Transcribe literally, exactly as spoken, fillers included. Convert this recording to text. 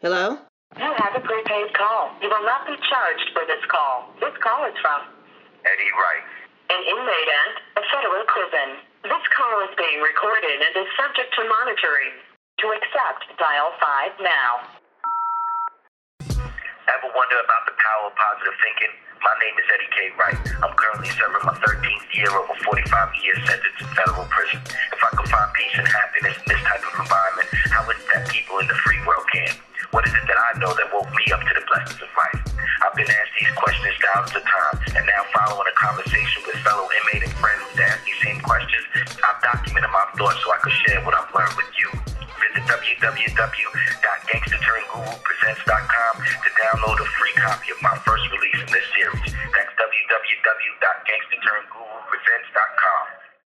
Hello? You have a prepaid call. You will not be charged for this call. This call is from Eddie Wright, an inmate at a federal prison. This call is being recorded and is subject to monitoring. To accept, dial five now. Ever wonder about the power of positive thinking? My name is Eddie K. Wright. I'm currently serving my thirteenth year of a forty-five year sentence in federal prison. If I could find peace and happiness in this type of environment, how is it that people in the free world can? What is it that I know that woke me up to the blessings of life? I've been asked these questions thousands of times, and now following a conversation with fellow inmate and friends that ask these same questions, I've documented my thoughts so I could share what I've learned with you. Visit w w w dot gangsta turn guru presents dot com to download a free copy of my first release in this series.